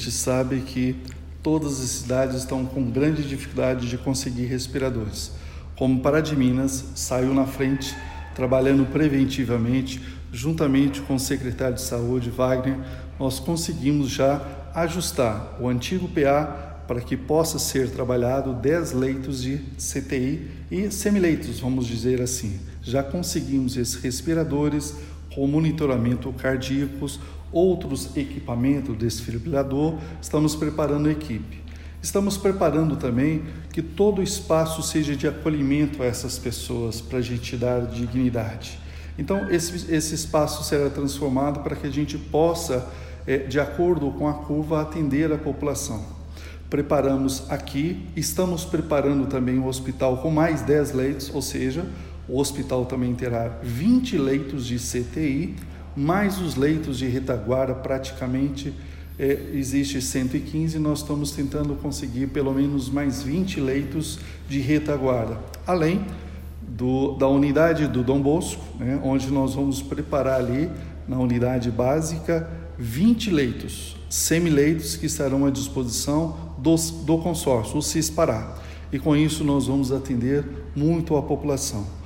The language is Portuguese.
gente sabe que todas as cidades estão com grande dificuldade de conseguir respiradores. Como Pará de Minas saiu na frente, trabalhando preventivamente, juntamente com o secretário de Saúde, Wagner, nós conseguimos já ajustar o antigo PA para que possa ser trabalhado 10 leitos de CTI e semileitos, vamos dizer assim. Já conseguimos esses respiradores com monitoramento cardíacos, outros equipamentos, desfibrilador, estamos preparando a equipe. Estamos preparando também que todo o espaço seja de acolhimento a essas pessoas, para a gente dar dignidade. Então, esse espaço será transformado para que a gente possa, de acordo com a curva, atender a população. Preparamos aqui, estamos preparando também o hospital com mais 10 leitos, ou seja, o hospital também terá 20 leitos de CTI, mais os leitos de retaguarda, praticamente existe 115, nós estamos tentando conseguir pelo menos mais 20 leitos de retaguarda, além da unidade do Dom Bosco, onde nós vamos preparar ali, na unidade básica, 20 leitos, semileitos que estarão à disposição do consórcio, o CIS Pará. E com isso nós vamos atender muito a população.